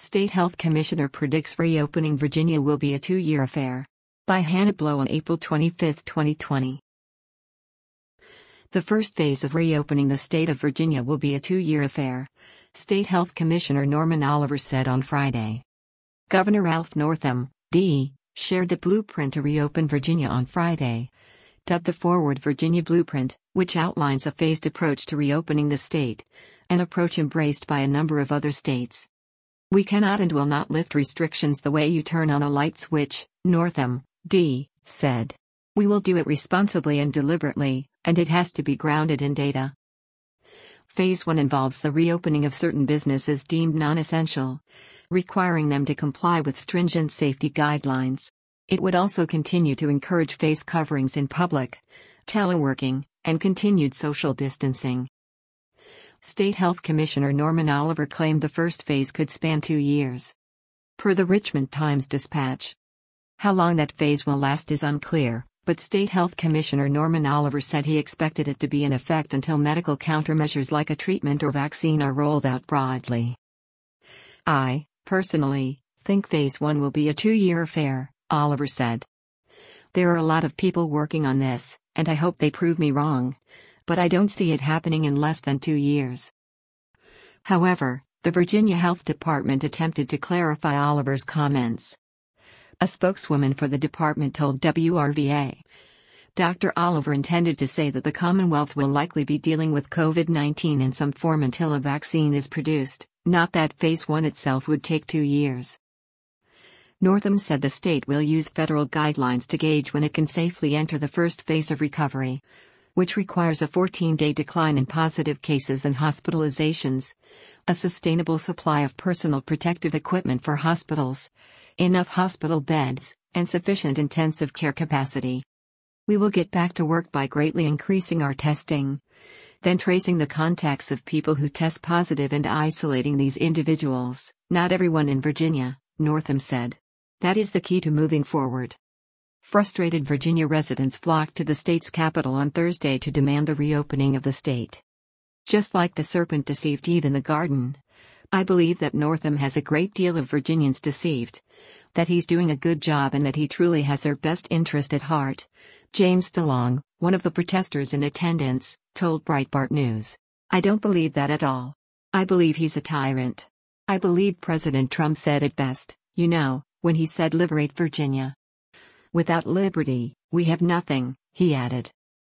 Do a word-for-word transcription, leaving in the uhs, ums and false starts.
State Health Commissioner predicts reopening Virginia will be a two-year affair. By Hannah Blow on April twenty-fifth, twenty twenty. The first phase of reopening the state of Virginia will be a two-year affair, State Health Commissioner Norman Oliver said on Friday. Governor Ralph Northam, D, shared the blueprint to reopen Virginia on Friday. Dubbed the Forward Virginia Blueprint, which outlines a phased approach to reopening the state, an approach embraced by a number of other states. We cannot and will not lift restrictions the way you turn on a light switch, Northam, D, said. We will do it responsibly and deliberately, and it has to be grounded in data. Phase one involves the reopening of certain businesses deemed non-essential, requiring them to comply with stringent safety guidelines. It would also continue to encourage face coverings in public, teleworking, and continued social distancing. State Health Commissioner Norman Oliver claimed the first phase could span two years. Per the Richmond Times-Dispatch. How long that phase will last is unclear, but State Health Commissioner Norman Oliver said he expected it to be in effect until medical countermeasures like a treatment or vaccine are rolled out broadly. I, personally, think phase one will be a two-year affair, Oliver said. There are a lot of people working on this, and I hope they prove me wrong. But I don't see it happening in less than two years. However, the Virginia Health Department attempted to clarify Oliver's comments. A spokeswoman for the department told W R V A. Doctor Oliver intended to say that the Commonwealth will likely be dealing with COVID nineteen in some form until a vaccine is produced, not that phase one itself would take two years. Northam said the state will use federal guidelines to gauge when it can safely enter the first phase of recovery, which requires a fourteen-day decline in positive cases and hospitalizations, a sustainable supply of personal protective equipment for hospitals, enough hospital beds, and sufficient intensive care capacity. We will get back to work by greatly increasing our testing, then tracing the contacts of people who test positive and isolating these individuals. Not everyone in Virginia, Northam said. That is the key to moving forward. Frustrated Virginia residents flocked to the state's capital on Thursday to demand the reopening of the state. Just like the serpent deceived Eve in the garden, I believe that Northam has a great deal of Virginians deceived, that he's doing a good job and that he truly has their best interest at heart, James DeLong, one of the protesters in attendance, told Breitbart News. I don't believe that at all. I believe he's a tyrant. I believe President Trump said it best, you know, when he said liberate Virginia. Without liberty, we have nothing, he added.